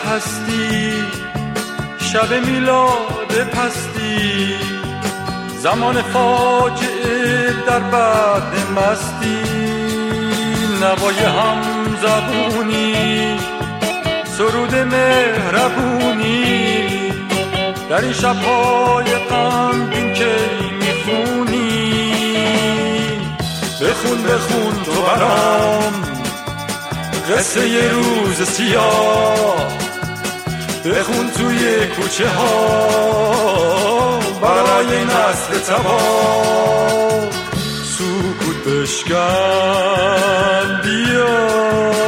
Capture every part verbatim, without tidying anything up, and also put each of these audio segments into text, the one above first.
هستی، شب میلاد پستی، زمان فاجعه در بعد مستی، نوای هم زبونی، سرود مهربونی، در این شب‌های غمگین که میخونی. بخون بخون تو برام قصه ی روز سیاه، بخون توی کوچه ها برای نسل تباه. سکوت بشکن بیا،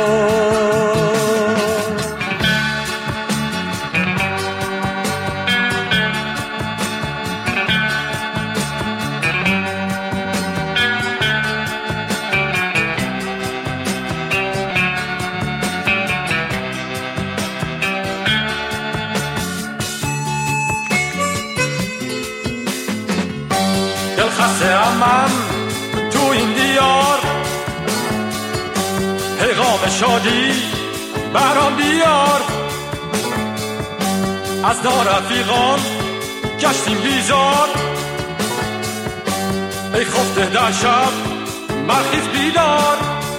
دلخسته من تو این دیار، پیغام شادی برام بیار. از نارفیقان گشتیم بیزار، ای خفته در شب برخیز بیدار.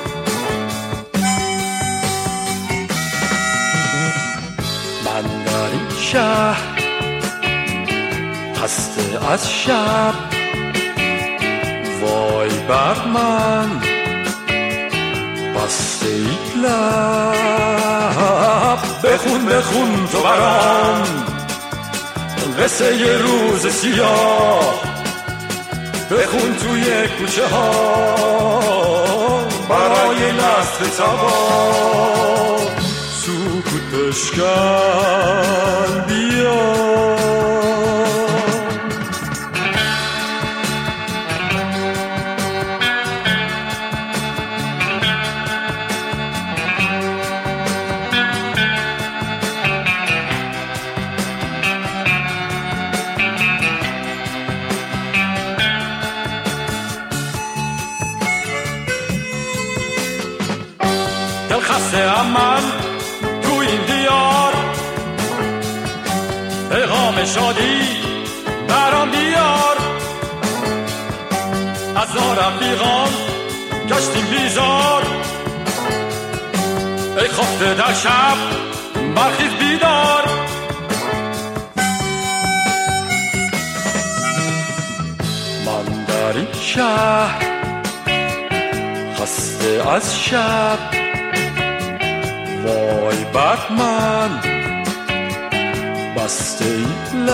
من در این شهر خسته از شب، وای بر من بسته ای لب. بخون بخون تو برام قصه ی روز سیاه، بخون توی کوچه ها برای نسل تباه. سکوت بشکن بیا، دلخسته من تو این دیار، پیغام شادی برام بیار. از نارفیقان گشتیم بیزار، ای خفته در شب برخیز بیدار. من در این شهر خسته از شب، وای بر من بسته ای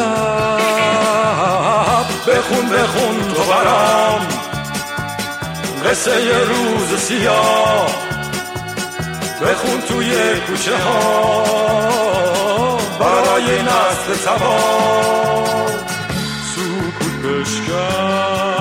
لب. بخون بخون تو برام قصه ی روز سیاه، بخون توی کوچه ها برای نسل تباه. سکوت بشکن